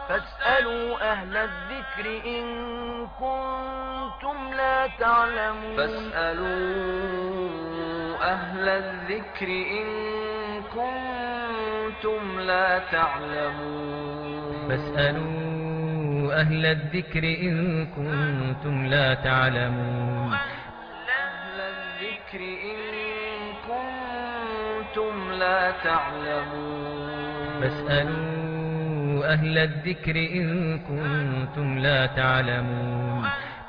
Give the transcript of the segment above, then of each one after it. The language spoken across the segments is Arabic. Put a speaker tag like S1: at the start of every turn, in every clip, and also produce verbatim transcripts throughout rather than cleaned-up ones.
S1: فاسألوا أهل الذكر إن كنتم لا تعلمون
S2: فاسألوا أهل الذكر إن كنتم لا تعلمون
S3: فاسألوا أهل الذكر إن كنتم لا تعلمون
S2: أهل الذكر إن كنتم لا تعلمون
S3: فاسألوا أهل الذكر إن كنتم لا تعلمون.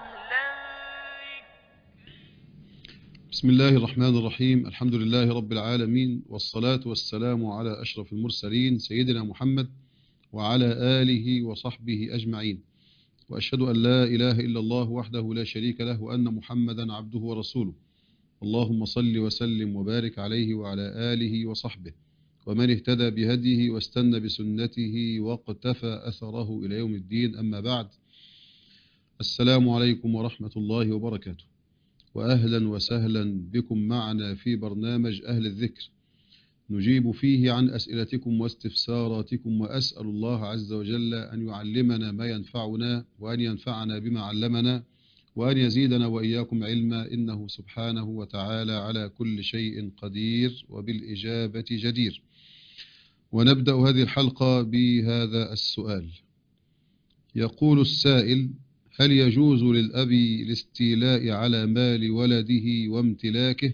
S4: بسم الله الرحمن الرحيم. الحمد لله رب العالمين، والصلاة والسلام على أشرف المرسلين سيدنا محمد وعلى آله وصحبه أجمعين، وأشهد أن لا إله إلا الله وحده لا شريك له وأن محمدا عبده ورسوله. اللهم صل وسلم وبارك عليه وعلى آله وصحبه ومن اهتدى بهديه واستنى بسنته واقتفى أثره إلى يوم الدين. أما بعد، السلام عليكم ورحمة الله وبركاته، وأهلا وسهلا بكم معنا في برنامج أهل الذكر، نجيب فيه عن أسئلتكم واستفساراتكم، وأسأل الله عز وجل أن يعلمنا ما ينفعنا وأن ينفعنا بما علمنا وأن يزيدنا وإياكم علما، إنه سبحانه وتعالى على كل شيء قدير وبالإجابة جدير. ونبدأ هذه الحلقة بهذا السؤال. يقول السائل: هل يجوز للأب الاستيلاء على مال ولده وامتلاكه؟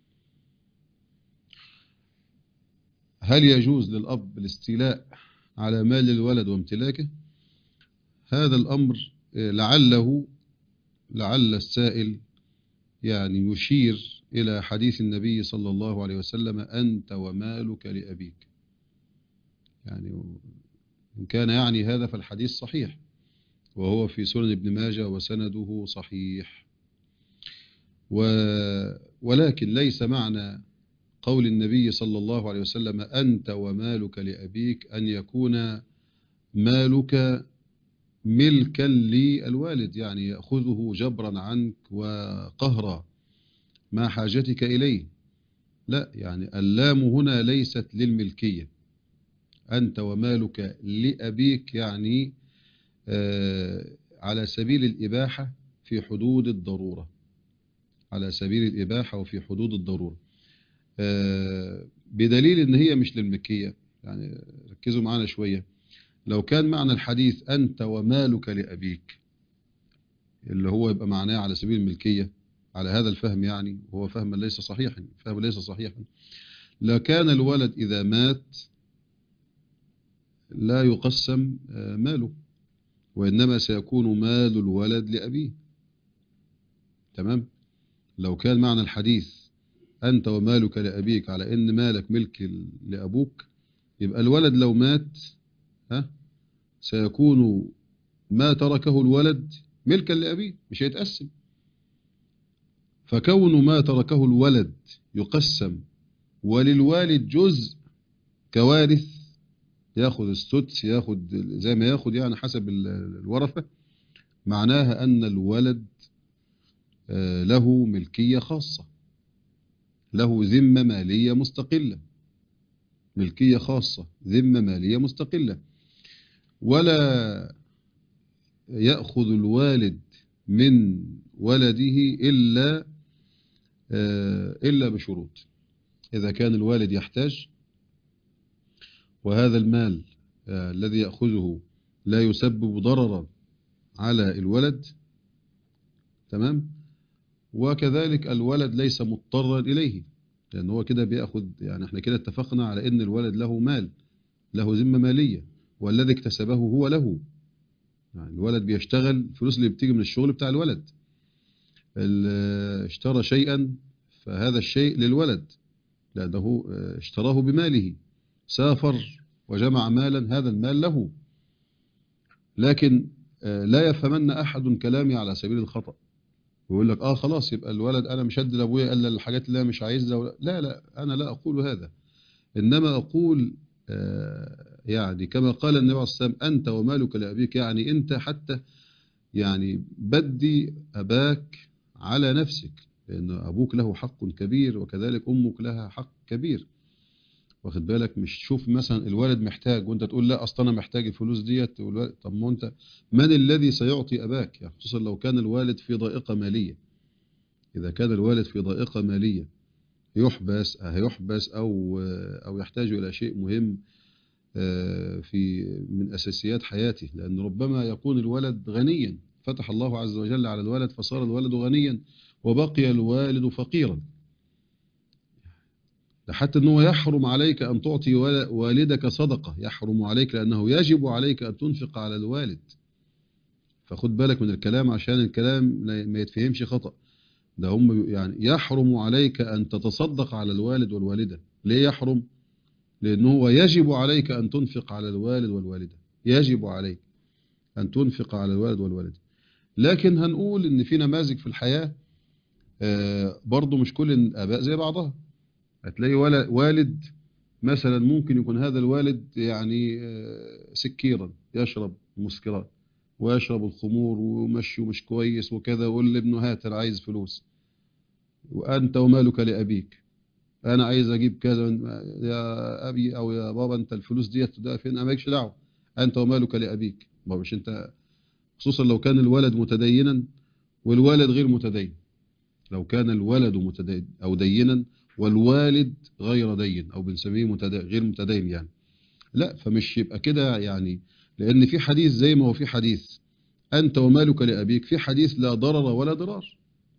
S4: هل يجوز للأب الاستيلاء على مال الولد وامتلاكه؟ هذا الأمر لعله لعل السائل يعني يشير إلى حديث النبي صلى الله عليه وسلم: أنت ومالك لأبيك. يعني إن كان يعني هذا فالحديث صحيح، وهو في سنن ابن ماجه وسنده صحيح. و... ولكن ليس معنى قول النبي صلى الله عليه وسلم أنت ومالك لأبيك أن يكون مالك ملكا للوالد، يعني يأخذه جبرا عنك وقهرا مع حاجتك إليه. لا، يعني اللام هنا ليست للملكية. أنت ومالك لأبيك يعني آه على سبيل الإباحة في حدود الضرورة، على سبيل الإباحة وفي حدود الضرورة، آه بدليل أن هي مش للملكية. يعني ركزوا معنا شوية. لو كان معنى الحديث أنت ومالك لأبيك، اللي هو يبقى معناه على سبيل الملكية على هذا الفهم، يعني وهو فهم ليس صحيحا، فهم ليس صحيحا، لكان الولد إذا مات لا يقسم ماله، وإنما سيكون مال الولد لأبيه. تمام؟ لو كان معنى الحديث أنت ومالك لأبيك على إن مالك ملك لأبوك، يبقى الولد لو مات ها سيكون ما تركه الولد ملكا لأبيه، مش هيتقسم. فكون ما تركه الولد يقسم وللوالد جزء كوارث، ياخذ السدس، ياخذ زي ما ياخذ يعني حسب الورثة، معناها أن الولد له ملكية خاصة، له ذمة مالية مستقلة، ملكية خاصة، ذمة مالية مستقلة. ولا يأخذ الوالد من ولده إلا إلا بشروط. إذا كان الوالد يحتاج وهذا المال الذي يأخذه لا يسبب ضررا على الولد، تمام، وكذلك الولد ليس مضطرا إليه، لأن هو كده بيأخذ، يعني احنا كده اتفقنا على أن الولد له مال، له ذمة مالية، والذي اكتسبه هو له. يعني الولد بيشتغل، الفلوس اللي بتيجي من الشغل بتاع الولد، اشترى شيئا فهذا الشيء للولد لأنه اشتراه بماله، سافر وجمع مالا، هذا المال له. لكن لا يفهمن أحد كلامي على سبيل الخطأ ويقول لك آه خلاص يبقى الولد أنا مش هدي لأبويا إلا الحاجات اللي أنا مش عايزها. لا لا، أنا لا أقول هذا، إنما أقول آه يعني كما قال النبي عليه الصلاة والسلام: أنت ومالك لأبيك، يعني أنت حتى يعني بدي أباك على نفسك، لأن أبوك له حق كبير وكذلك أمك لها حق كبير. واخد بالك؟ مش تشوف مثلا الوالد محتاج وانت تقول لا اصل انا محتاج الفلوس ديت. طب ما انت من الذي سيعطي اباك؟ يعني خصوصا لو كان الوالد في ضائقه ماليه. اذا كان الوالد في ضائقه ماليه يحبس هيحبس او او يحتاج الى شيء مهم في من اساسيات حياته، لان ربما يكون الولد غنيا، فتح الله عز وجل على الولد فصار الولد غنيا وبقي الوالد فقيرا، حتى أنه يحرم عليك أن تعطي والدك صدقة، يحرم عليك لأنه يجب عليك أن تنفق على الوالد. فخد بالك من الكلام عشان الكلام ما يتفهمش خطأ. ده هم يعني يحرم عليك أن تتصدق على الوالد والوالدة. ليه يحرم؟ لأنه هو يجب عليك أن تنفق على الوالد والوالدة، يجب عليك أن تنفق على الوالد والوالدة. لكن هنقول إن في نماذج في الحياة برضو مش كل الآباء زي بعضها. هتلاقي والد مثلا ممكن يكون هذا الوالد يعني سكيرا، يشرب مسكرات ويشرب الخمور ومشي مش كويس وكذا، ويقول لابنه هات انا عايز فلوس، وانت ومالك لابيك، انا عايز اجيب كذا يا ابي او يا بابا، انت الفلوس ديت ده فين؟ انا مالكش دعوه، انت ومالك لابيك. ما مش انت، خصوصا لو كان الولد متدينا والوالد غير متدين. لو كان الولد متدين او دينا والوالد غير دين او بنسميه متدين غير متدين يعني، لا فمش يبقى كده يعني. لان في حديث زي ما هو في حديث انت ومالك لابيك، في حديث لا ضرر ولا ضرار.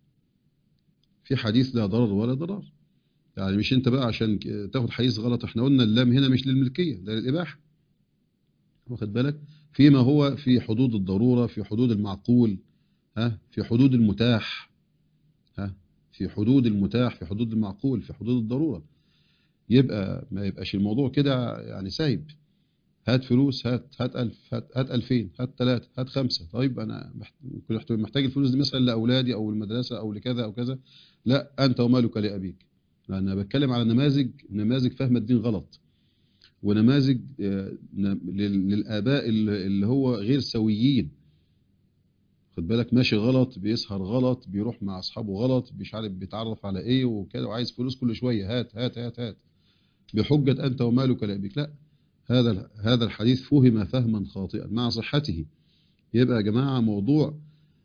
S4: في حديث لا ضرر ولا ضرار. يعني مش انت بقى عشان تاخد حديث غلط. احنا قلنا اللام هنا مش للملكيه، ده للاباحه، واخد بالك؟ فيما هو في حدود الضروره، في حدود المعقول، ها، في حدود المتاح، ها، في حدود المتاح، في حدود المعقول، في حدود الضروره. يبقى ما يبقاش الموضوع كده يعني سايب، هات فلوس، هات هات ألف، هات هات ألفين، هات ثلاثة، هات خمسة. طيب أنا محتاج الفلوس دي مثلا لأولادي أو المدرسة أو لكذا أو كذا. لا، أنت ومالك لأبيك. أنا بتكلم على نماذج نماذج فهم الدين غلط، ونماذج للآباء اللي هو غير سويين. خد بالك، ماشي غلط، بيسهر غلط، بيروح مع أصحابه غلط، مش عارف بيتعرف على إيه وكذا، وعايز فلوس كل شوية، هات هات هات هات بحجة أنت ومالك لأبيك. لا، هذا هذا الحديث فهم فهما خاطئا مع صحته. يبقى يا جماعة موضوع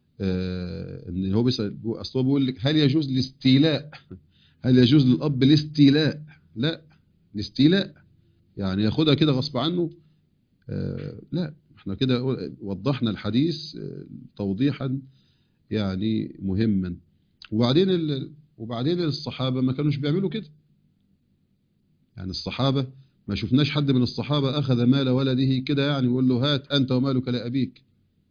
S4: آه ان هو بيسأل اصلا بيقول لك هل يجوز الاستيلاء؟ هل يجوز للأب الاستيلاء؟ لا، الاستيلاء يعني ياخدها كده غصب عنه. آه لا، احنا كده وضحنا الحديث آه توضيحا يعني مهما. وبعدين ال... وبعدين الصحابة ما كانوش بيعملوا كده. يعني الصحابة ما شفناش حد من الصحابة أخذ مال ولده كده يعني يقول له هات أنت ومالك لأبيك.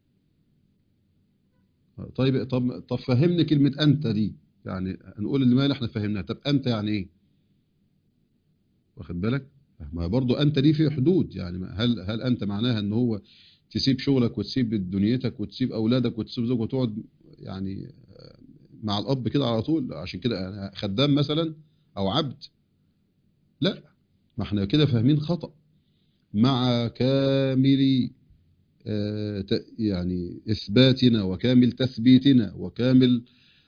S4: طيب طب طب فهمني كلمة أنت دي، يعني هنقول المال احنا فهمناها، طب أنت يعني إيه؟ واخد بالك؟ ما برضو أنت دي في حدود. يعني هل هل أنت معناها إن هو تسيب شغلك وتسيب دنيتك وتسيب أولادك وتسيب زوجك وتقعد يعني مع الأب كده على طول عشان كده خدام مثلا أو عبد؟ لا، ما احنا كده فاهمين خطأ. مع كامل يعني إثباتنا وكامل تثبيتنا وكامل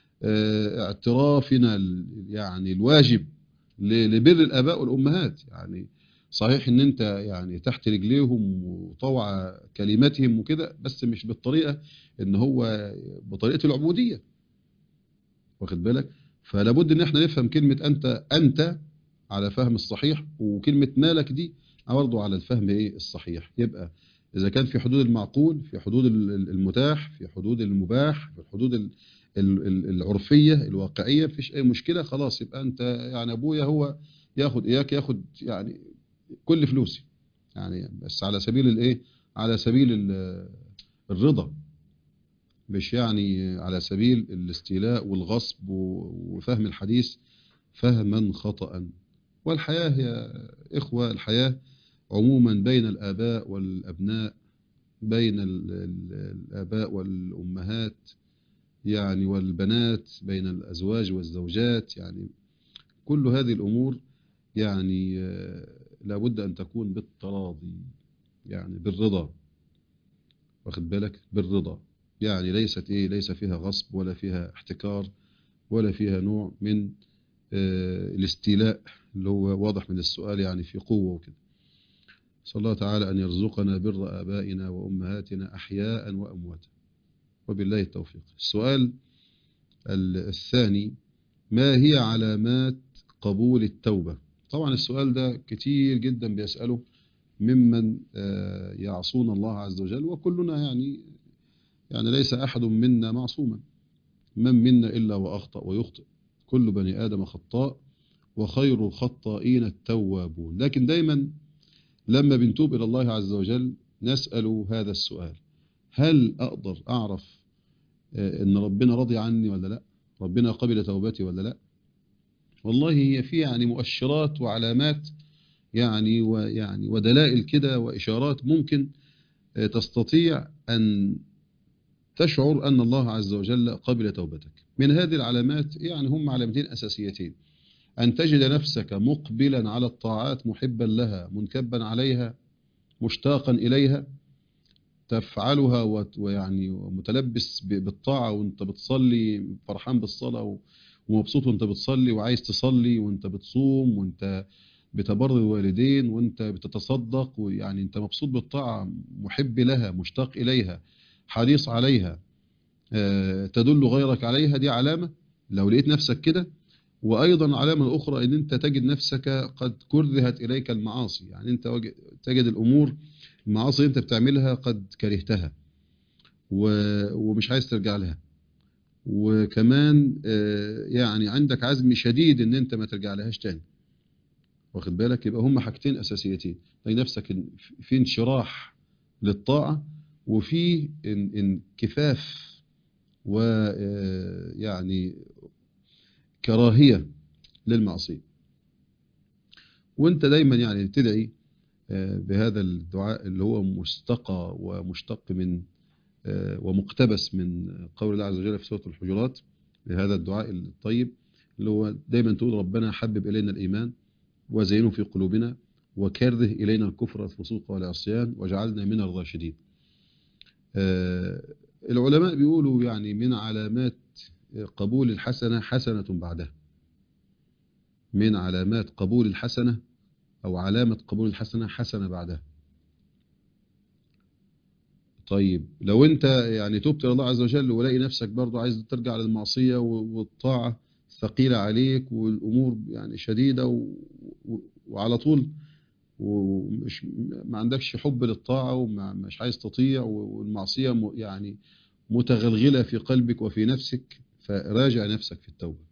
S4: اعترافنا يعني الواجب لبر الآباء والأمهات. يعني صحيح ان انت يعني تحت رجليهم وطوع كلماتهم وكده، بس مش بالطريقة ان هو بطريقة العبودية، واخد بالك؟ فلا بد ان احنا نفهم كلمة انت انت على فهم الصحيح، وكلمة مالك دي برضه على الفهم ايه الصحيح. يبقى إذا كان في حدود المعقول، في حدود المتاح، في حدود المباح، في الحدود العرفية الواقعية، مفيش أي مشكلة. خلاص يبقى أنت يعني أبويا هو ياخد إياك ياخد يعني كل فلوسي، يعني بس على سبيل الإيه؟ على سبيل الرضا، مش يعني على سبيل الاستيلاء والغصب وفهم الحديث فهما خطأ. والحياة يا إخوة، الحياة عموما بين الآباء والأبناء، بين الآباء والأمهات يعني والبنات، بين الأزواج والزوجات، يعني كل هذه الأمور يعني لابد أن تكون بالتراضي، يعني بالرضا، واخد بالك؟ بالرضا، يعني ليست إيه ليس فيها غصب ولا فيها احتكار ولا فيها نوع من الاستيلاء اللي هو واضح من السؤال يعني في قوة وكده. صلى الله تعالى أن يرزقنا بر آبائنا وأمهاتنا أحياء وأمواتا، وبالله التوفيق. السؤال الثاني: ما هي علامات قبول التوبة؟ طبعا السؤال ده كتير جدا بيسأله ممن يعصون الله عز وجل، وكلنا يعني يعني ليس أحد منا معصوما، من منا إلا وأخطأ ويخطئ، كل بني آدم خطاء وخير الخطائين التوابون. لكن دايما لما بنتوب إلى الله عز وجل نسأل هذا السؤال: هل أقدر أعرف إن ربنا رضي عني ولا لا؟ ربنا قبل توبتي ولا لا؟ والله هي في يعني مؤشرات وعلامات يعني ويعني ودلائل كده وإشارات ممكن تستطيع أن تشعر أن الله عز وجل قبل توبتك. من هذه العلامات يعني هم علامتين أساسيتين: أن تجد نفسك مقبلا على الطاعات محبا لها منكبا عليها مشتاقا إليها، تفعلها ويعني متلبس بالطاعة وانت بتصلي، فرحان بالصلاة ومبسوط وانت بتصلي وعايز تصلي، وانت بتصوم وانت بتبر الوالدين وانت بتتصدق، ويعني انت مبسوط بالطاعة، محب لها مشتاق إليها حريص عليها، تدل غيرك عليها. دي علامة لو لقيت نفسك كده. وأيضا علامة أخرى أن أنت تجد نفسك قد كرهت إليك المعاصي، يعني أنت تجد الأمور المعاصي أنت بتعملها قد كرهتها ومش عايز ترجع لها، وكمان يعني عندك عزم شديد أن أنت ما ترجع لهاش تاني، واخد بالك؟ يبقى هم حاجتين أساسيتين: تجد نفسك في انشراح للطاعة وفي انكفاف ويعني كراهية للمعصية. وانت دايما يعني تدعي بهذا الدعاء اللي هو مستقى ومشتق من ومقتبس من قول الله عز وجل في سورة الحجرات، بهذا الدعاء الطيب اللي هو دايما تقول: ربنا حبب إلينا الإيمان وزينه في قلوبنا وكره إلينا الكفر والفسوق والعصيان وجعلنا من الراشدين. العلماء بيقولوا يعني من علامات قبول الحسنة حسنة بعدها، من علامات قبول الحسنة أو علامة قبول الحسنة حسنة بعدها. طيب لو أنت يعني تبت إلى الله عز وجل ولاقي نفسك برضو عايز ترجع للمعصية والطاعة ثقيلة عليك والأمور يعني شديدة و... وعلى طول ومش ما عندكش حب للطاعة ومش عايز تطيع والمعصية يعني متغلغلة في قلبك وفي نفسك، فراجع نفسك في التوبة.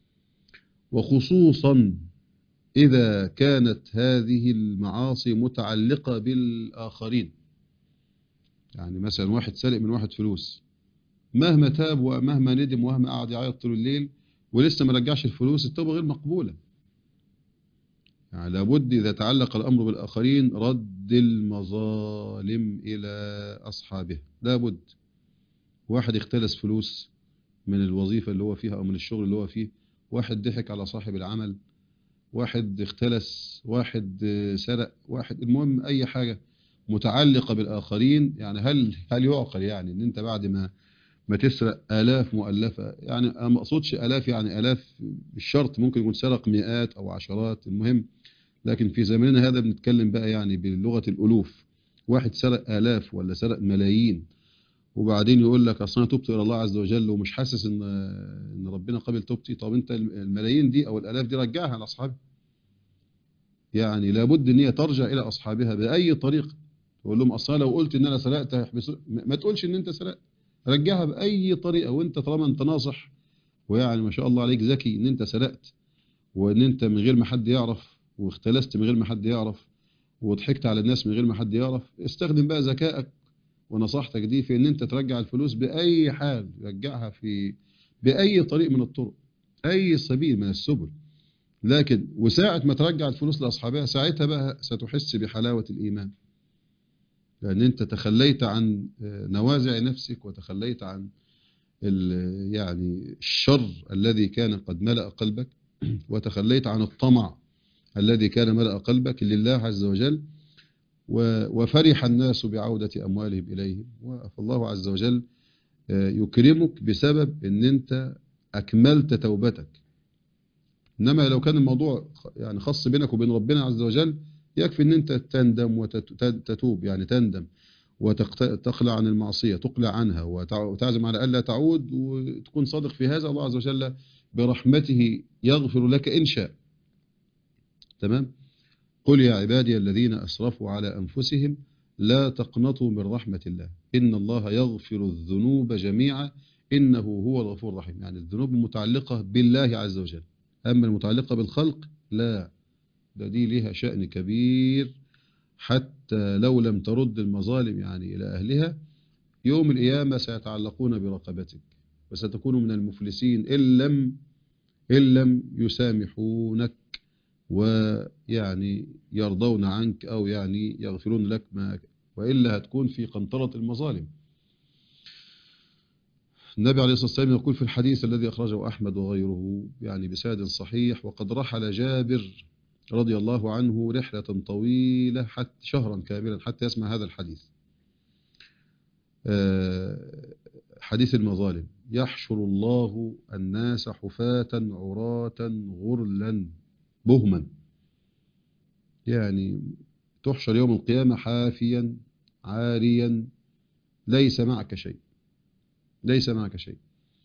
S4: وخصوصا إذا كانت هذه المعاصي متعلقة بالآخرين، يعني مثلا واحد سرق من واحد فلوس، مهما تاب ومهما ندم ومهما قعد يعيط طول الليل ولسه ما رجعش الفلوس، التوبة غير مقبولة. يعني لابد إذا تعلق الأمر بالآخرين رد المظالم إلى أصحابه، لابد. واحد اختلس فلوس من الوظيفة اللي هو فيها أو من الشغل اللي هو فيه، واحد ضحك على صاحب العمل، واحد اختلس، واحد سرق، واحد، المهم أي حاجة متعلقة بالآخرين. يعني هل هل يعقل يعني إن أنت بعد ما ما تسرق آلاف مؤلفة، يعني أنا ما أقصدش آلاف يعني آلاف بالشرط، ممكن يكون سرق مئات أو عشرات، المهم، لكن في زماننا هذا بنتكلم بقى يعني بلغة الألوف. واحد سرق آلاف ولا سرق ملايين وبعدين يقول لك أصلا تبت إلى الله عز وجل ومش حاسس إن إن ربنا قبل توبتي. طب أنت الملايين دي أو الآلاف دي رجعها لأصحابها، يعني لابد إن هي ترجع إلى أصحابها بأي طريقة. تقول لهم أصلا لو قلت إن أنا سرقت هيحبسوا، ما تقولش إن أنت سرقت، رجعها بأي طريقة. وأنت طالما أنت ناصح ويعني ما شاء الله عليك ذكي إن أنت سرقت وإن أنت من غير ما حد يعرف واختلست من غير ما حد يعرف وضحكت على الناس من غير ما حد يعرف، استخدم بقى ذكائك ونصيحتك دي في ان انت ترجع الفلوس بأي حال، رجعها في بأي طريق من الطرق، أي سبيل من السبل. لكن وساعة ما ترجع الفلوس لأصحابها ساعتها بقى ستحس بحلاوة الإيمان، لأن انت تخليت عن نوازع نفسك وتخليت عن يعني الشر الذي كان قد ملأ قلبك، وتخليت عن الطمع الذي كان ملأ قلبك لله عز وجل، وفرح الناس بعودة أموالهم إليهم. فالله عز وجل يكرمك بسبب أن أنت أكملت توبتك. إنما لو كان الموضوع يعني خاص بينك وبين ربنا عز وجل يكفي أن أنت تندم وتتوب، يعني تندم وتقلع عن المعصية، تقلع عنها وتعزم على ألا تعود، وتكون صادق في هذا. الله عز وجل برحمته يغفر لك إن شاء. تمام. قل يا عبادي الذين أسرفوا على أنفسهم لا تقنطوا من رحمة الله إن الله يغفر الذنوب جميعا إنه هو الغفور الرحيم. يعني الذنوب المتعلقة بالله عز وجل، أما المتعلقة بالخلق لا، ده دي لها شأن كبير، حتى لو لم ترد المظالم يعني إلى أهلها يوم القيامة سيتعلقون برقبتك وستكون من المفلسين إن لم إن لم يسامحونك ويعني يرضون عنك أو يعني يغفرون لك ما، وإلا هتكون في قنطرة المظالم. النبي عليه الصلاة والسلام يقول في الحديث الذي أخرجه أحمد وغيره يعني بسند صحيح: وقد رحل جابر رضي الله عنه رحلة طويلة حتى شهرا كاملا حتى يسمع هذا الحديث، حديث المظالم: يحشر الله الناس حفاة عراة غرلا بهما، يعني تحشر يوم القيامة حافيا عاريا ليس معك شيء، ليس معك شيء.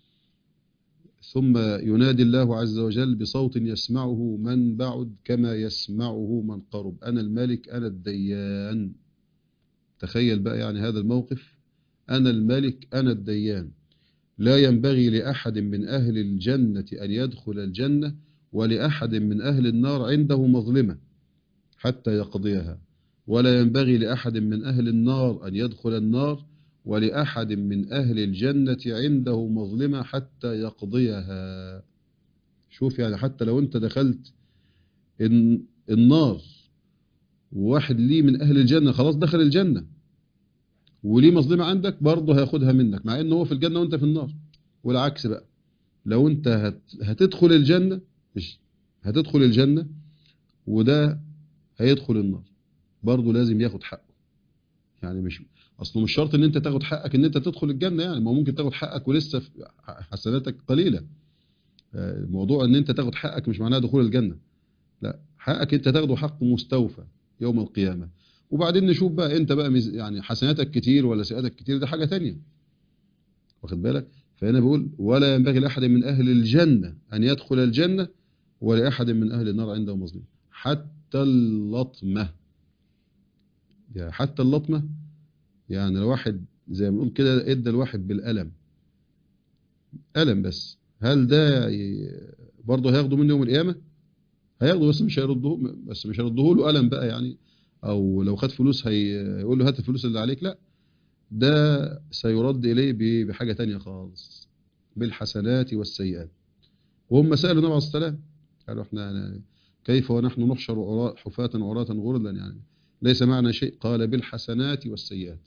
S4: ثم ينادي الله عز وجل بصوت يسمعه من بعد كما يسمعه من قرب: أنا الملك أنا الديان. تخيل بقى يعني هذا الموقف، أنا الملك أنا الديان، لا ينبغي لأحد من أهل الجنة أن يدخل الجنة ولأحد من أهل النار عنده مظلمة حتى يقضيها، ولا ينبغي لأحد من أهل النار أن يدخل النار ولأحد من أهل الجنة عنده مظلمة حتى يقضيها. شوف يعني حتى لو أنت دخلت النار وواحد ليه من أهل الجنة خلاص دخل الجنة وليه مظلمة عندك برضه هياخدها منك مع أنه هو في الجنة وأنت في النار. والعكس بقى، لو أنت هت هتدخل الجنة مش هتدخل الجنة وده هيدخل النار برضه لازم ياخد حقه. يعني مش اصله مش شرط ان انت تاخد حقك ان انت تدخل الجنة، يعني ما ممكن تاخد حقك ولسه حسناتك قليلة. الموضوع ان انت تاخد حقك مش معناه دخول الجنة، لا، حقك انت تاخده حق مستوفى يوم القيامة، وبعدين نشوف بقى انت بقى يعني حسناتك كتير ولا سيئاتك كتير، ده حاجة تانية، واخد بالك. فهنا بقول ولا ينبغي لأحد من أهل الجنة أن يدخل الجنة ولأحد من أهل النار عنده مظلم حتى اللطمة. يعني حتى اللطمة، يعني لو واحد زي ما بنقول كده ادى الواحد بالألم، ألم بس، هل ده برضه هياخده منه يوم القيامة؟ هياخده بس مش هيرده، بس مش هيرده له ألم بقى يعني، أو لو خد فلوس هيقول له هات الفلوس اللي عليك، لا، ده سيرد إليه بحاجة تانية خالص، بالحسنات والسيئات. وهم سألوا النبي عليه الصلاة والسلام قالوا احنا كيف ونحن نحشر حفاة عراة غرلا، يعني ليس معنا شيء؟ قال بالحسنات والسيئات،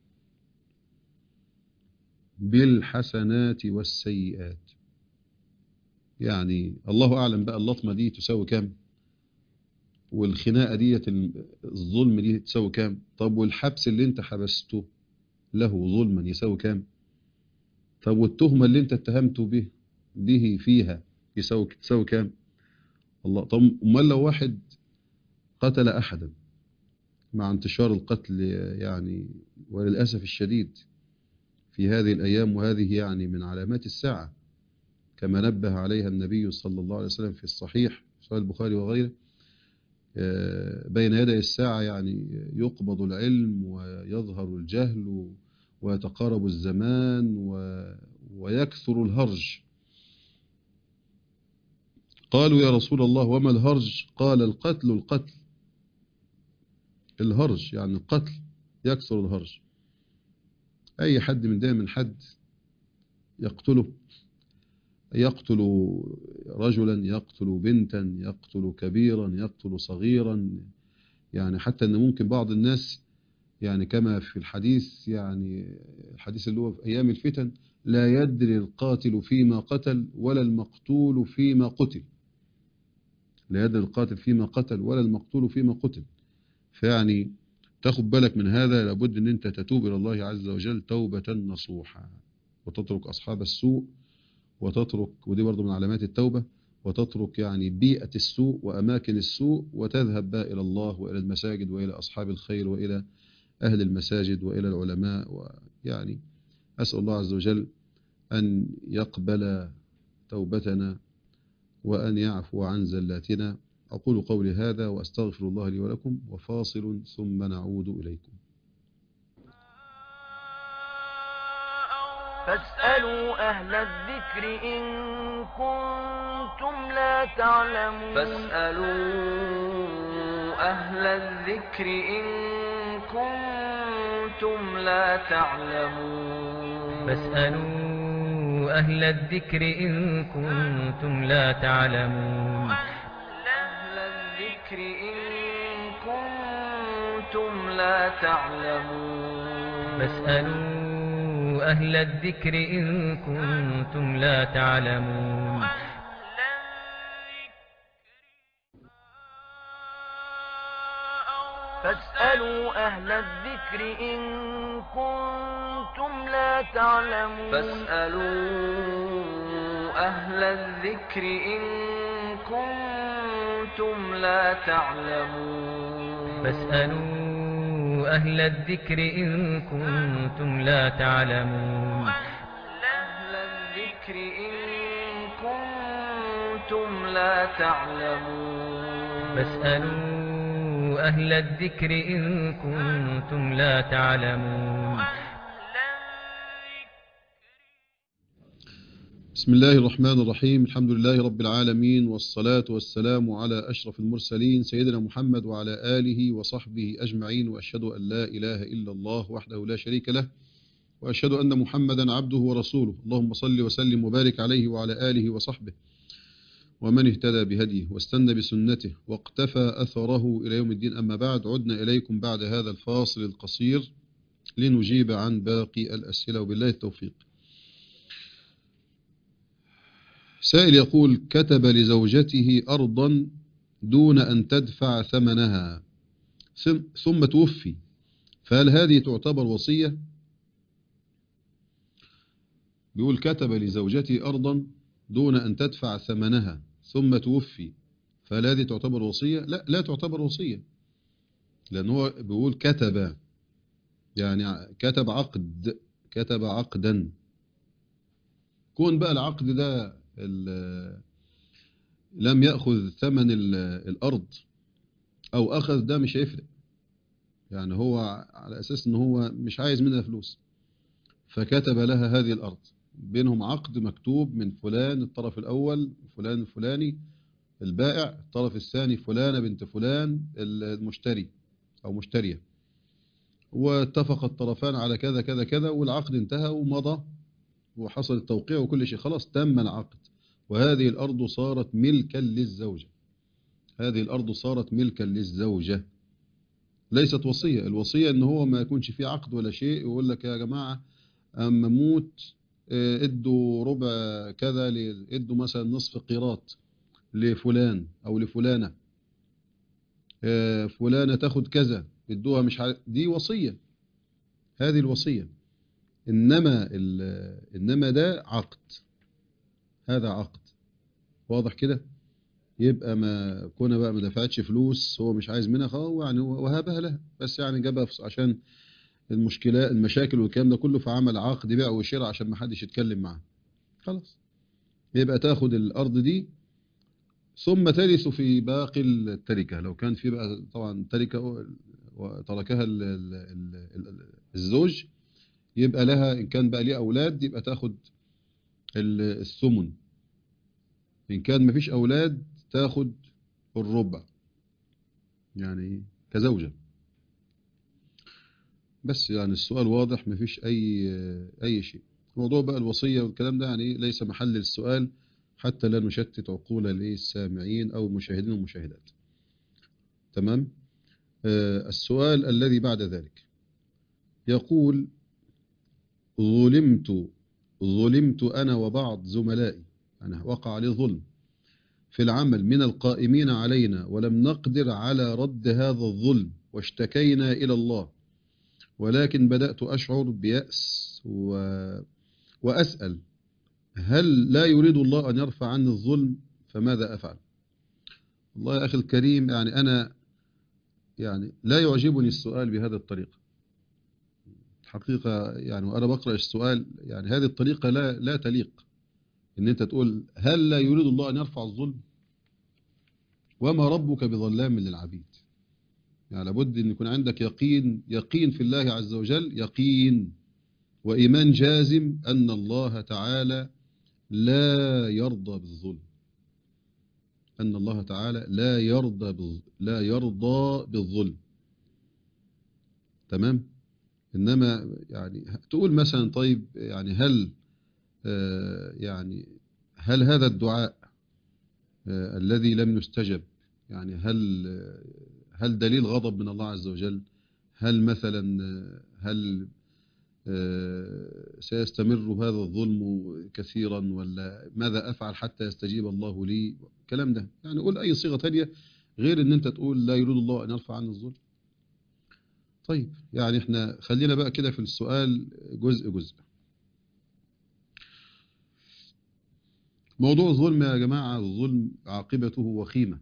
S4: بالحسنات والسيئات. يعني الله أعلم بقى اللطمة دي تساوي كام، والخناقة دي الظلم دي تساوي كام، طب والحبس اللي انت حبسته له ظلما يساوي كام، طب والتهمة اللي انت اتهمته به به فيها يساوي تساوي كام. الله، طب امال لو واحد قتل أحدا مع انتشار القتل يعني وللأسف الشديد في هذه الأيام، وهذه يعني من علامات الساعة كما نبه عليها النبي صلى الله عليه وسلم في الصحيح صحيح البخاري وغيره، بين يدي الساعة يعني يقبض العلم ويظهر الجهل ويتقارب الزمان ويكثر الهرج. قالوا يا رسول الله وما الهرج؟ قال القتل القتل الهرج يعني القتل، يكثر الهرج. أي حد من ده من حد يقتله، يقتل رجلا، يقتل بنتا، يقتل كبيرا، يقتل صغيرا، يعني حتى أن ممكن بعض الناس يعني كما في الحديث، يعني الحديث اللي هو في أيام الفتن: لا يدري القاتل فيما قتل ولا المقتول فيما قتل، لا يدري القاتل فيما قتل ولا المقتول فيما قتل. فيعني تاخد بالك من هذا، لابد أن أنت تتوب إلى الله عز وجل توبة نصوحة، وتترك أصحاب السوء، وتترك، ودي برضو من علامات التوبة، وتترك يعني بيئة السوء وأماكن السوء، وتذهب بقى إلى الله وإلى المساجد وإلى أصحاب الخير وإلى أهل المساجد وإلى العلماء. ويعني أسأل الله عز وجل أن يقبل توبتنا وأن يعفو عن زلاتنا. أقول قولي هذا وأستغفر الله لي ولكم، وفاصل ثم نعود إليكم.
S1: فاسألوا أهل الذكر إن كنتم لا تعلمون
S2: فاسألوا أهل الذكر إن كنتم لا تعلمون
S3: فاسألوا أهل الذكر إن كنتم لا تعلمون
S2: أهل الذكر إن كنتم لا تعلمون
S3: فاسألوا أهل الذكر إن كنتم لا تعلمون
S1: فاسألوا أهل الذكر إن كنتم لا تعلمون
S2: فاسألوا أهل الذكر إن كنتم لا تعلمون
S3: فاسألوا أهل الذكر إن كنتم لا تعلمون
S2: أهل الذكر إن كنتم لا تعلمون
S3: فاسألوا أهل الذكر إن كنتم لا تعلمون
S4: بسم الله الرحمن الرحيم. الحمد لله رب العالمين، والصلاة والسلام على أشرف المرسلين سيدنا محمد وعلى آله وصحبه أجمعين، وأشهد أن لا إله إلا الله وحده لا شريك له، وأشهد أن محمدا عبده ورسوله. اللهم صل وسلم وبارك عليه وعلى آله وصحبه ومن اهتدى بهديه واستنى بسنته واقتفى أثره إلى يوم الدين. أما بعد، عدنا إليكم بعد هذا الفاصل القصير لنجيب عن باقي الأسئلة وبالله التوفيق. سائل يقول: كتب لزوجته أرضا دون أن تدفع ثمنها ثم توفي، فهل هذه تعتبر وصية؟ بيقول كتب لزوجته أرضا دون أن تدفع ثمنها ثم توفي، فهل هذه تعتبر وصية؟ لا، لا تعتبر وصية، لأن هو بيقول كتب، يعني كتب عقد، كتب عقدا. كون بقى العقد ده لم يأخذ ثمن الأرض أو أخذ، ده مش هيفرق، يعني هو على أساس أنه هو مش عايز منها فلوس فكتب لها هذه الأرض. بينهم عقد مكتوب من فلان الطرف الأول، فلان الفلاني البائع، الطرف الثاني فلانة بنت فلان المشتري أو مشترية، واتفق الطرفان على كذا كذا كذا، والعقد انتهى ومضى وحصل التوقيع وكل شيء، خلاص تم العقد، وهذه الأرض صارت ملكا للزوجة. هذه الأرض صارت ملكا للزوجة، ليست وصية. الوصية ان هو ما يكونش فيه عقد ولا شيء، يقول لك يا جماعة اما موت ادوا ربع كذا، ادوا مثلا نصف قيراط لفلان او لفلانة، فلانة تاخد كذا ادوها، مش عارف، دي وصية، هذه الوصية. انما انما ده عقد، هذا عقد واضح كده. يبقى ما كنا بقى ما دفعتش فلوس، هو مش عايز منها خلاص، يعني وهبها لها، بس يعني جابها عشان المشكلة المشاكل والكلام ده كله، فعمل عقد بيع وشراء عشان ما حدش يتكلم معاه، خلاص. يبقى تاخد الأرض دي ثم ترث في باقي التركة، لو كان في بقى طبعا تركة وتركها الزوج، يبقى لها، إن كان بقى ليه أولاد يبقى تاخد الثمن، إن كان ما فيش أولاد تاخد الربع، يعني كزوجة. بس يعني السؤال واضح، ما فيش أي أي شيء. موضوع بقى الوصية والكلام ده يعني ليس محل السؤال، حتى لا نشتت عقول السامعين أو المشاهدين والمشاهدات. تمام. آه السؤال الذي بعد ذلك يقول: ظلمت ظلمت أنا وبعض زملائي، أنا وقع لي ظلم في العمل من القائمين علينا، ولم نقدر على رد هذا الظلم، واشتكينا إلى الله، ولكن بدأت أشعر بيأس و... وأسأل: هل لا يريد الله أن يرفع عني الظلم فماذا أفعل؟ والله يا أخي الكريم، يعني أنا يعني لا يعجبني السؤال بهذه الطريقة حقيقة. يعني وأنا بقرأ السؤال، يعني هذه الطريقة لا لا تليق إن أنت تقول هل لا يريد الله أن يرفع الظلم وما ربك بظلام للعبيد. يعني لابد أن يكون عندك يقين يقين في الله عز وجل، يقين وإيمان جازم أن الله تعالى لا يرضى بالظلم، أن الله تعالى لا يرضى بالظلم لا يرضى بالظلم. تمام. إنما يعني تقول مثلا طيب يعني هل آه يعني هل هذا الدعاء آه الذي لم يستجب يعني هل آه هل دليل غضب من الله عز وجل؟ هل مثلا آه هل آه سيستمر هذا الظلم كثيرا، ولا ماذا أفعل حتى يستجيب الله لي؟ الكلام ده يعني قول أي صيغة تانية غير أن أنت تقول لا يريد الله أن يرفع عني الظلم. طيب يعني احنا خلينا بقى كده في السؤال جزء جزء. موضوع الظلم يا جماعة، الظلم عاقبته وخيمة.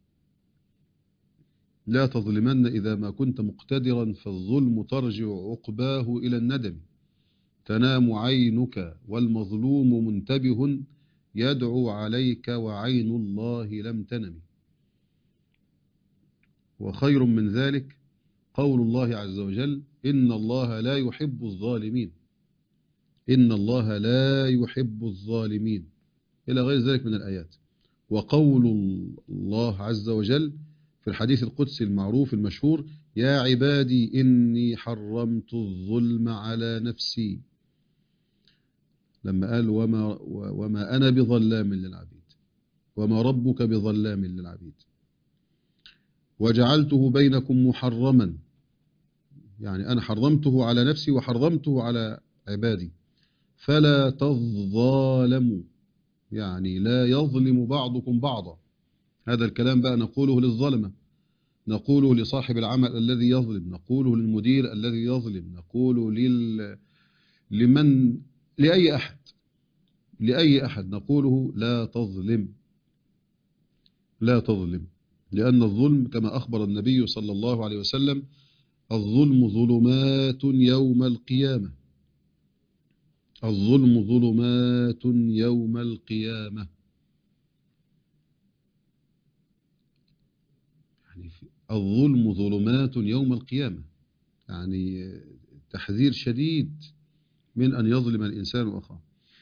S4: لا تظلمن إذا ما كنت مقتدرا، فالظلم ترجع عقباه إلى الندم. تنام عينك والمظلوم منتبه، يدعو عليك وعين الله لم تنم. وخير من ذلك قول الله عز وجل إن الله لا يحب الظالمين، إن الله لا يحب الظالمين، إلى غير ذلك من الآيات. وقول الله عز وجل في الحديث القدسي المعروف المشهور يا عبادي إني حرمت الظلم على نفسي، لما قال وما, وما أنا بظلام للعبيد وما ربك بظلام للعبيد، وجعلته بينكم محرما، يعني أنا حرمته على نفسي وحرمته على عبادي فلا تظالموا، يعني لا يظلم بعضكم بعضا. هذا الكلام بقى نقوله للظلمة، نقوله لصاحب العمل الذي يظلم، نقوله للمدير الذي يظلم، نقوله لل... لمن لأي أحد لأي أحد نقوله لا تظلم، لا تظلم. لأن الظلم كما أخبر النبي صلى الله عليه وسلم الظلم ظلمات يوم القيامة، الظلم ظلمات يوم القيامة. يعني الظلم ظلمات يوم القيامة، يعني تحذير شديد من أن يظلم الإنسان أخاه.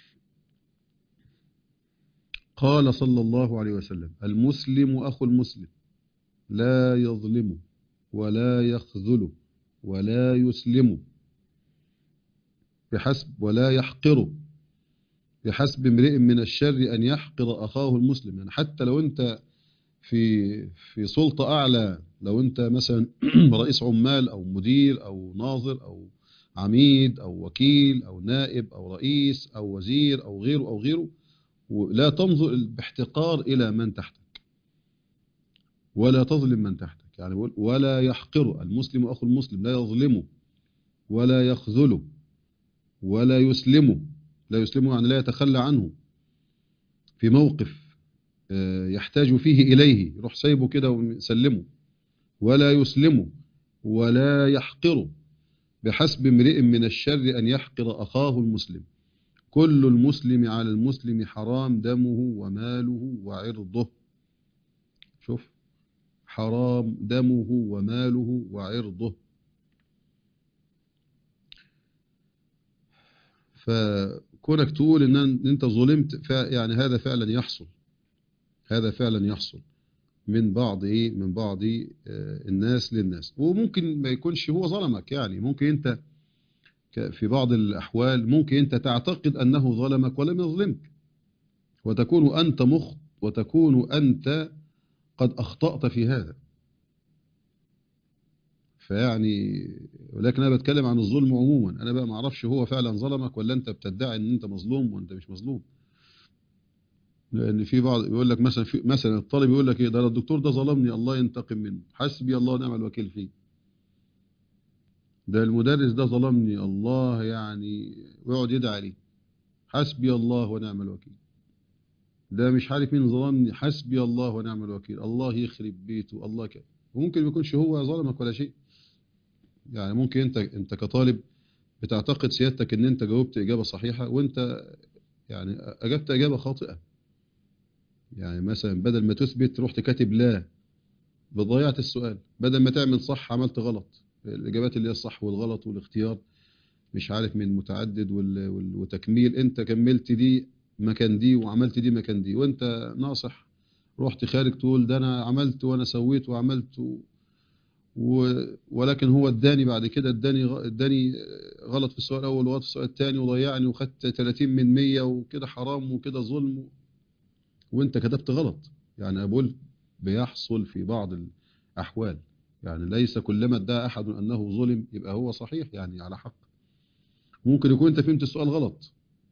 S4: قال صلى الله عليه وسلم المسلم أخو المسلم لا يظلم ولا يخذل ولا يسلم بحسب ولا يحقر بحسب امرئ من الشر أن يحقر أخاه المسلم. يعني حتى لو أنت في في سلطة أعلى، لو أنت مثلا رئيس عمال أو مدير أو ناظر أو عميد أو وكيل أو نائب أو رئيس أو وزير أو غيره أو غيره، لا تنظر باحتقار إلى من تحتك ولا تظلم من تحتك. يعني ولا يحقر، المسلم أخو المسلم لا يظلمه ولا يخذله ولا يسلمه. لا يسلمه يعني لا يتخلى عنه في موقف يحتاج فيه إليه، يروح سايبه كده ويسلمه. ولا يسلمه ولا يحقره بحسب امرئ من الشر أن يحقر أخاه المسلم. كل المسلم على المسلم حرام دمه وماله وعرضه. شوف، حرام دمه وماله وعرضه. فكونك تقول ان انت ظلمت، يعني هذا فعلا يحصل، هذا فعلا يحصل من بعض ايه من بعض إيه الناس للناس. وممكن ما يكونش هو ظلمك، يعني ممكن انت في بعض الاحوال ممكن انت تعتقد انه ظلمك ولم يظلمك، وتكون انت مخ وتكون انت قد اخطأت في هذا. فيعني ولكن انا بتكلم عن الظلم عموما، انا بقى ما اعرفش هو فعلا ظلمك ولا انت بتدعي ان انت مظلوم وانت مش مظلوم. لان في بعض يقول لك مثلا في مثلا الطالب يقول لك ايه، ده الدكتور ده ظلمني الله ينتقم منه، حسبي الله ونعم الوكيل فيه. ده المدرس ده ظلمني الله، يعني ويقعد يدعي عليه، حسبي الله ونعم الوكيل. ده مش عارف مين ظلمني، حسبي الله ونعم الوكيل، الله يخرب بيته، الله كده. وممكن ما يكونش هو ظلمك ولا شيء. يعني ممكن انت انت كطالب بتعتقد سيادتك ان انت جاوبت اجابه صحيحه، وانت يعني اجبت اجابه خاطئه. يعني مثلا بدل ما تثبت رحت كاتب لا، بضيعت السؤال. بدل ما تعمل صح عملت غلط. الاجابات اللي هي الصح والغلط والاختيار مش عارف من متعدد وال... وال... وتكميل، انت كملت دي مكان دي وعملت دي مكان دي، وانت ناصح رحت خارج تقول ده انا عملت وانا سويت وعملت و... و... ولكن هو اداني بعد كده اداني غ... اداني غلط في السؤال الاول وغلط في السؤال الثاني وضيعني وخدت ثلاثين من مية وكده حرام وكده ظلم، وانت كتبت غلط. يعني اقول بيحصل في بعض الاحوال، يعني ليس كلما ادعى احد انه ظلم يبقى هو صحيح يعني على حق. ممكن يكون انت فهمت السؤال غلط،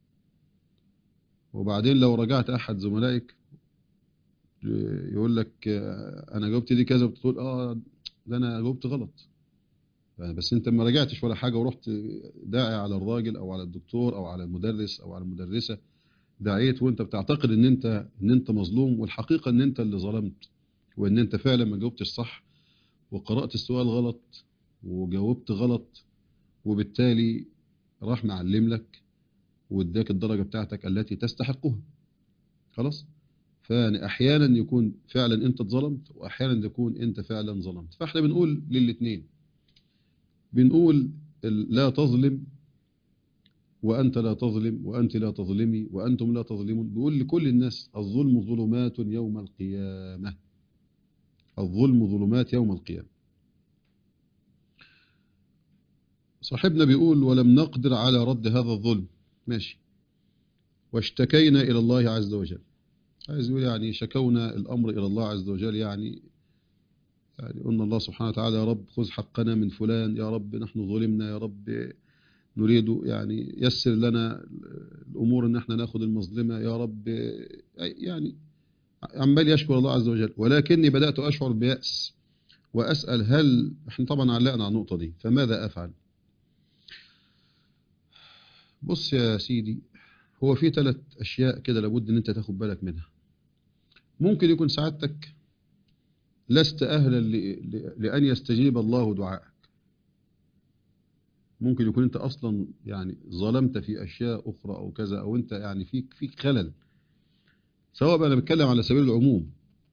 S4: وبعدين لو رجعت احد زملائك يقول لك انا جاوبت دي كذا، وتقول اه ده انا جاوبت غلط. يعني بس انت ما رجعتش ولا حاجه ورحت داعي على الراجل او على الدكتور او على المدرس او على المدرسه، دعيت وانت بتعتقد ان انت ان انت مظلوم، والحقيقه ان انت اللي ظلمت، وان انت فعلا ما جاوبتش صح وقرات السؤال غلط وجاوبت غلط، وبالتالي راح معلم لك واداك الدرجه بتاعتك التي تستحقها. خلاص. فيعني احيانا يكون فعلا انت اتظلمت، واحيانا يكون انت فعلا ظلمت. فاحنا بنقول للاثنين، بنقول لا تظلم وانت لا تظلم، وانت لا تظلمي وانتم لا تظلمون. بيقول لكل الناس الظلم ظلمات يوم القيامه، الظلم ظلمات يوم القيامه. صاحبنا بيقول ولم نقدر على رد هذا الظلم، ماشي، واشتكينا الى الله عز وجل. عايز يقول يعني شكونا الامر الى الله عز وجل، يعني يعني قلنا الله سبحانه وتعالى يا رب خذ حقنا من فلان، يا رب نحن ظلمنا، يا رب نريد يعني يسر لنا الأمور ان احنا ناخد المظلمة يا رب. يعني عمال يشكر الله عز وجل، ولكني بدأت أشعر بيأس وأسأل هل احنا طبعا علقنا على النقطة دي، فماذا أفعل؟ بص يا سيدي، هو في ثلاث أشياء كده لابد ان انت تاخد بالك منها. ممكن يكون سعادتك لست أهلا لأن يستجيب الله دعائك. ممكن يكون انت اصلا يعني ظلمت في اشياء اخرى او كذا، او انت يعني فيك فيك خلل، سواء بقى انا بتكلم على سبيل العموم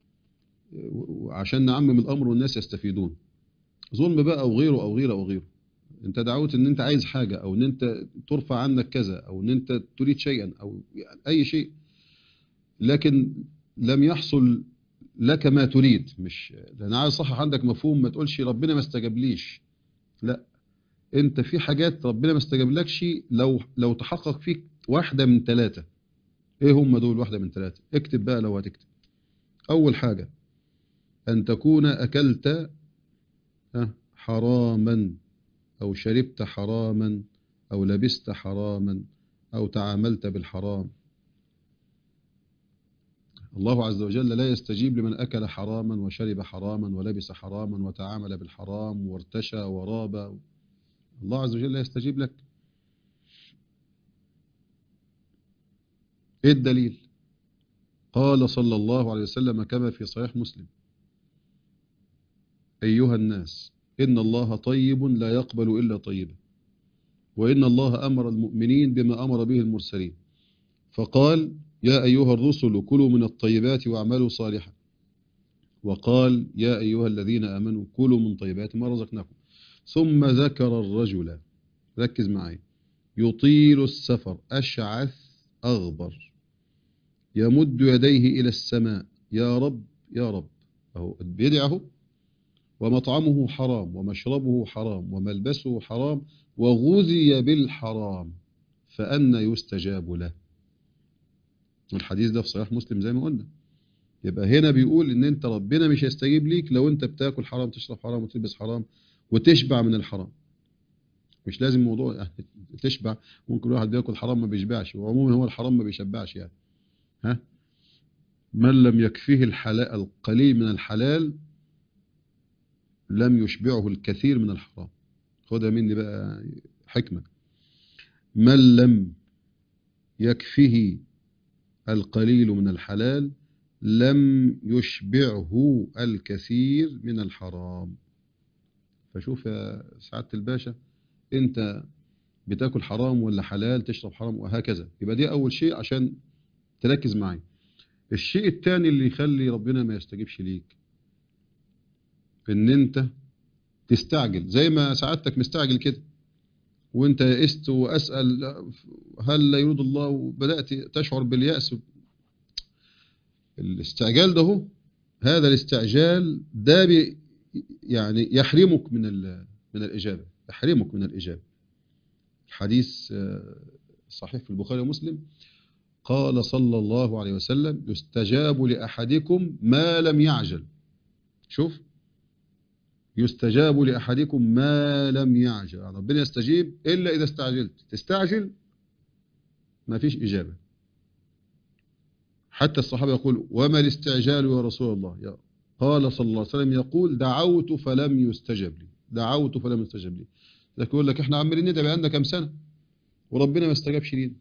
S4: وعشان نعمم الامر والناس يستفيدون، ظلم بقى او غيره او غيره او غيره. انت دعوت ان انت عايز حاجه، او ان انت ترفع عنك كذا، او ان انت تريد شيئا، او يعني اي شيء، لكن لم يحصل لك ما تريد. مش لان عايز صحح عندك مفهوم، ما تقولش ربنا ما استجابليش، لا، انت في حاجات ربنا ما استجابلكش لو لو تحقق فيك واحده من ثلاثه. ايه هم دول واحده من ثلاثه؟ اكتب بقى لو هتكتب. اول حاجه ان تكون اكلت حراما، او شربت حراما، او لبست حراما، او تعاملت بالحرام. الله عز وجل لا يستجيب لمن اكل حراما وشرب حراما ولبس حراما وتعامل بالحرام وارتشى وراب. الله عز وجل لا يستجيب لك. ايه الدليل؟ قال صلى الله عليه وسلم كما في صحيح مسلم: أيها الناس إن الله طيب لا يقبل إلا طيبا، وإن الله أمر المؤمنين بما أمر به المرسلين، فقال: يا أيها الرسل كلوا من الطيبات واعملوا صالحا، وقال: يا أيها الذين آمنوا كلوا من طيبات ما رزقناكم. ثم ذكر الرجل، ركز معي، يطيل السفر أشعث أغبر يمد يديه إلى السماء يا رب يا رب، أهو بيدعه، ومطعمه حرام ومشربه حرام وملبسه حرام وغذي بالحرام فأنى يستجاب له. الحديث ده في صحيح مسلم زي ما قلنا. يبقى هنا بيقول ان انت ربنا مش هيستجيب ليك لو انت بتاكل حرام، تشرب حرام، وتلبس حرام، وتشبع من الحرام. مش لازم موضوع يعني تشبع، ممكن واحد بياكل حرام ما بيشبعش، وعموما هو الحرام ما بيشبعش يعني. ها، من لم يكفيه الحلال القليل من الحلال لم يشبعه الكثير من الحرام. خدها مني بقى حكمة: من لم يكفيه القليل من الحلال لم يشبعه الكثير من الحرام. فشوف يا سعادة الباشا، انت بتاكل حرام ولا حلال، تشرب حرام وهكذا. يبقى دي اول شيء عشان تركز معي. الشيء الثاني اللي يخلي ربنا ما يستجيبش ليك ان انت تستعجل، زي ما سعادتك مستعجل كده وانت يئست واسأل هل لا يريد الله، وبدأت تشعر باليأس. الاستعجال ده هو هذا الاستعجال ده بي يعني يحرمك من من الإجابة، يحرمك من الإجابة. الحديث صحيح في البخاري ومسلم، قال صلى الله عليه وسلم: يستجاب لأحدكم ما لم يعجل. شوف، يستجاب لأحدكم ما لم يعجل، ربنا يستجيب إلا إذا استعجلت. تستعجل ما فيش إجابة. حتى الصحابة يقول: وما الاستعجال يا رسول الله؟ قال صلى الله عليه وسلم يقول: دعوت فلم يستجب لي، دعوت فلم يستجب لي. لكن يقول لك احنا عمالين ندعي بقالنا كام سنة وربنا ما استجابش لينا.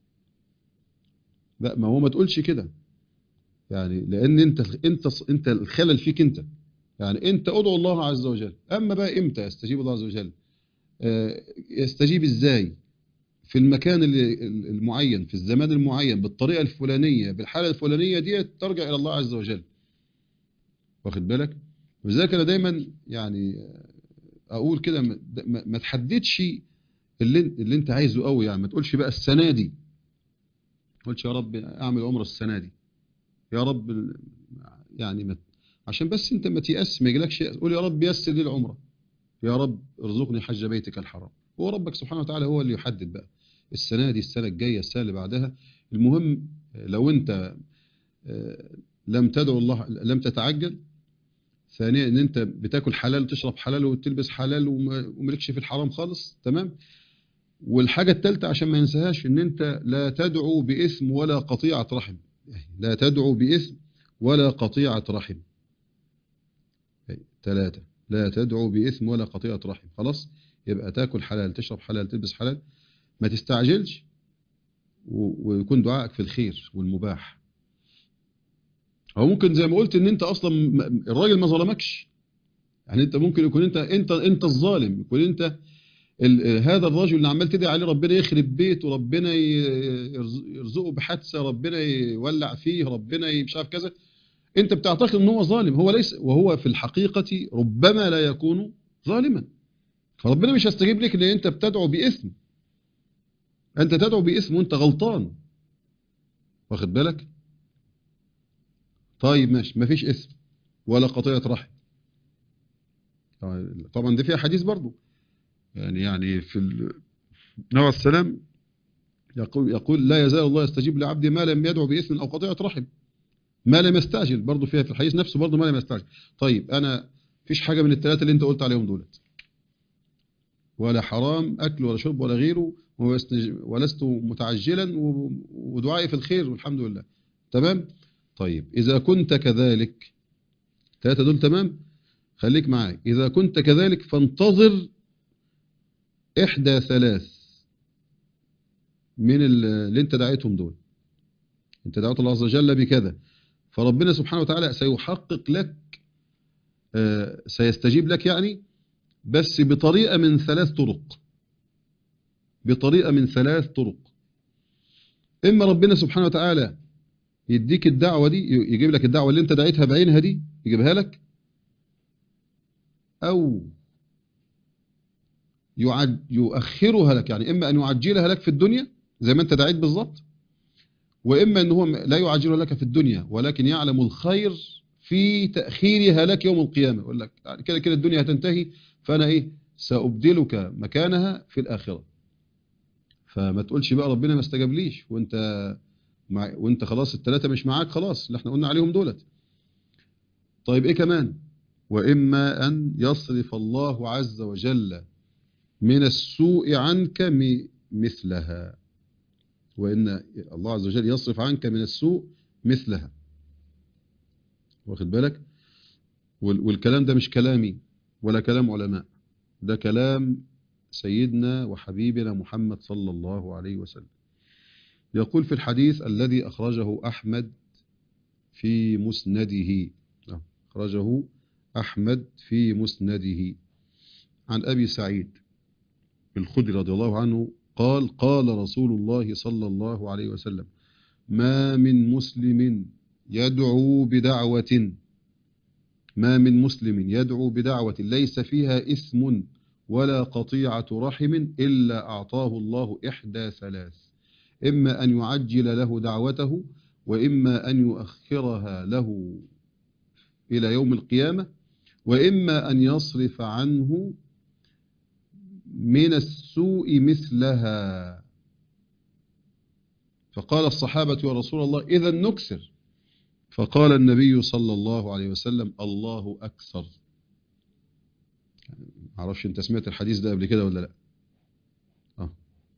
S4: لا، ما هو ما تقولش كده يعني، لأن انت انت انت الخلل فيك انت. يعني انت ادعو الله عز وجل. اما بقى امتى يستجيب الله عز وجل؟ آه يستجيب ازاي؟ في المكان المعين، في الزمان المعين، بالطريقة الفلانية، بالحالة الفلانية دي ترجع إلى الله عز وجل. واخد بالك؟ وذلك أنا دايما يعني أقول كده، ما, ما تحددش اللي, اللي أنت عايزه قوي. يعني ما تقولش بقى السنة دي، ما تقولش يا رب أعمل عمره السنة دي، يا رب يعني ما، عشان بس أنت ما تيأس، ما يجيلكش يأس. قول يا رب يسر لي العمرة، يا رب ارزقني حج بيتك الحرام. هو ربك سبحانه وتعالى هو اللي يحدد بقى السنة دي، السنة الجاية، السنة اللي بعدها. المهم لو انت لم تدعو الله، لم تتعجل. ثانيا ان انت بتاكل حلال وتشرب حلال وتلبس حلال وملكش في الحرام خالص. تمام. والحاجة الثالثة عشان ما ينساهاش، ان انت لا تدعو بإثم ولا قطيعة رحم. لا تدعو بإثم ولا قطيعة رحم. ثلاثة، لا تدعو بإثم ولا قطيعة رحم. خلاص، يبقى تاكل حلال، تشرب حلال، تلبس حلال، ما تستعجلش، ويكون دعائك في الخير والمباح. هو ممكن زي ما قلت ان انت اصلا الراجل ما ظلمكش، يعني انت ممكن يكون انت انت انت الظالم، يكون انت هذا الرجل اللي عمال تدعي عليه ربنا يخرب بيته، ربنا يرزقه بحادثه، ربنا يولع فيه، ربنا مش عارف كذا. انت بتعتقد ان هو ظالم، هو ليس، وهو في الحقيقه ربما لا يكون ظالما. فربنا مش هيستجيب لك لان انت بتدعو باسم، انت تدعو باسم وانت غلطان. واخد بالك؟ طيب ماشي، مفيش اسم ولا قطيعة رحم. طبعا دي فيها حديث برضو، يعني يعني في النبي عليه السلام يقول يقول لا يزال الله يستجيب لعبده ما لم يدعو باسم او قطيعة رحم، ما لم يستعجل. برضو فيها في الحديث نفسه برضو ما لم يستعجل. طيب انا فيش حاجة من الثلاثة اللي انت قلت عليهم دولت، ولا حرام اكل ولا شرب ولا غيره، ولست متعجلا، ودعائي في الخير والحمد لله. تمام. طيب إذا كنت كذلك، ثلاثة دول تمام، خليك معاي. إذا كنت كذلك فانتظر إحدى ثلاث من اللي انت دعيتهم دول. انت دعوت الله عز وجل بكذا، فربنا سبحانه وتعالى سيحقق لك، آه سيستجيب لك يعني، بس بطريقة من ثلاث طرق. بطريقة من ثلاث طرق. إما ربنا سبحانه وتعالى يديك الدعوة دي، يجيب لك الدعوة اللي انت دعيتها بعينها دي، يجيبها لك، أو يؤخرها لك، يعني إما أن يعجلها لك في الدنيا زي ما انت دعيت بالظبط، وإما أن هو لا يعجلها لك في الدنيا ولكن يعلم الخير في تأخيرها لك يوم القيامة. يقول لك كده كده الدنيا هتنتهي، فأنا إيه سأبدلك مكانها في الآخرة. فما تقولش بقى ربنا ما استجابليش وانت مع... وانت خلاص الثلاثة مش معاك، خلاص اللي احنا قلنا عليهم دولت. طيب ايه كمان؟ وإما أن يصرف الله عز وجل من السوء عنك م... مثلها، وإن الله عز وجل يصرف عنك من السوء مثلها. واخد بالك؟ وال... والكلام ده مش كلامي ولا كلام علماء، ده كلام سيدنا وحبيبنا محمد صلى الله عليه وسلم. يقول في الحديث الذي أخرجه أحمد في مسنده، أخرجه أحمد في مسنده عن أبي سعيد الخدري رضي الله عنه قال قال رسول الله صلى الله عليه وسلم ما من مسلم يدعو بدعوة ما من مسلم يدعو بدعوة ليس فيها إثم ولا قطيعة رحم إلا أعطاه الله إحدى ثلاث، إما أن يعجل له دعوته، وإما أن يؤخرها له إلى يوم القيامة، وإما أن يصرف عنه من السوء مثلها. فقال الصحابة يا رسول الله إذا نكسر، فقال النبي صلى الله عليه وسلم الله أكثر. معرفش انت سمعت الحديث ده قبل كده ولا لا؟ آه.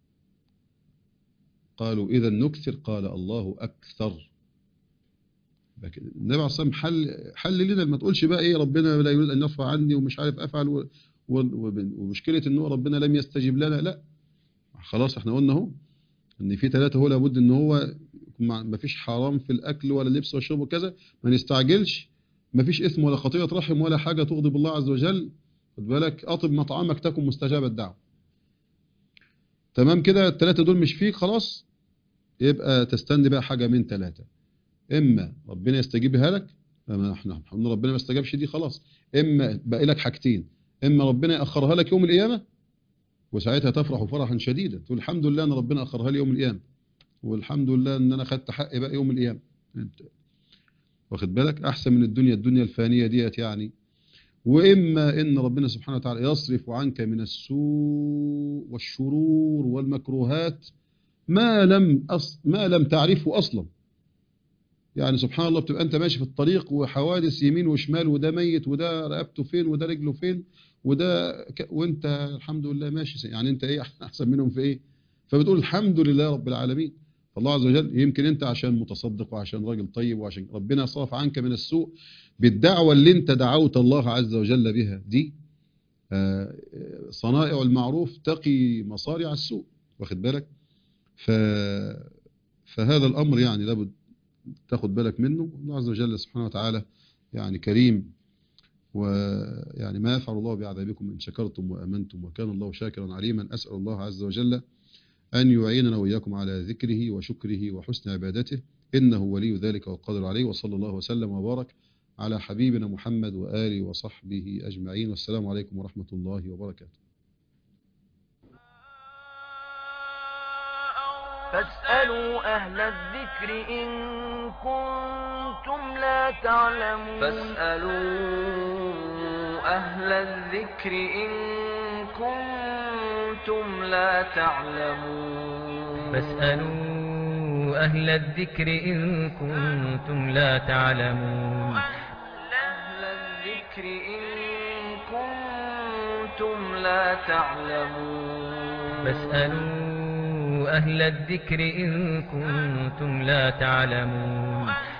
S4: قالوا إذا نكثر، قال الله أكثر. النبي عليه الصلاة والسلام حل حل لنا، ما تقولش بقى إيه ربنا لا يريد أن يرفع عني ومش عارف أفعل و... و... ومشكلة إنه ربنا لم يستجيب لنا. لا خلاص احنا قلنا اهو إن في ثلاثة هو لابد إن هو ما فيش حرام في الأكل ولا اللبس والشرب وكذا، ما نستعجلش، ما فيش إثم ولا خطيئة رحم ولا حاجة تغضب الله عز وجل. خد بالك أطب مطعمك تكن مستجاب الدعوة. تمام كده، الثلاثة دول مش فيك خلاص، يبقى تستنى بقى حاجة من ثلاثة، إما ربنا يستجيبها لك، احنا ربنا ما استجابش دي خلاص، إما باقي لك حاجتين، إما ربنا يأخرها لك يوم القيامة وساعتها تفرح فرحا شديدا تقول الحمد لله أن ربنا أخرها لي يوم القيامة، والحمد لله أن أنا خدت حقي بقى يوم القيامة. واخد بالك أحسن من الدنيا الدنيا الفانية ديت يعني. وإما إن ربنا سبحانه وتعالى يصرف عنك من السوء والشرور والمكروهات ما لم أص... ما لم تعرفه أصلا. يعني سبحان الله بتبقى أنت ماشي في الطريق وحوادث يمين وشمال، وده ميت وده رقبته فين وده رجله فين وده ك... وأنت الحمد لله ماشي، يعني أنت إيه أحسن منهم في إيه؟ فبتقول الحمد لله رب العالمين. فالله عز وجل يمكن أنت عشان متصدق وعشان راجل طيب وعشان ربنا صرف عنك من السوء بالدعوة اللي أنت دعوت الله عز وجل بها دي. صنائع المعروف تقي مصارع السوء. واخد بالك؟ ف... فهذا الأمر يعني لابد تاخد بالك منه. الله عز وجل سبحانه وتعالى يعني كريم، ويعني ما يفعل الله بعذابكم إن شكرتم وأمنتم وكان الله شاكرا عليما. أسأل الله عز وجل أن يعيننا وإياكم على ذكره وشكره وحسن عبادته، إنه ولي ذلك والقادر عليه. وصلى الله وسلم وبارك على حبيبنا محمد وآله وصحبه أجمعين، والسلام عليكم ورحمة الله وبركاته.
S1: فاسألوا أهل الذكر إن كنتم لا تعلمون
S2: فاسألوا أهل الذكر إن كنتم لا تعلمون
S3: فاسألوا أهل الذكر إن كنتم لا تعلمون
S2: أهل الذكر إن كنتم لا تعلمون
S3: فاسألوا أهل الذكر إن كنتم لا تعلمون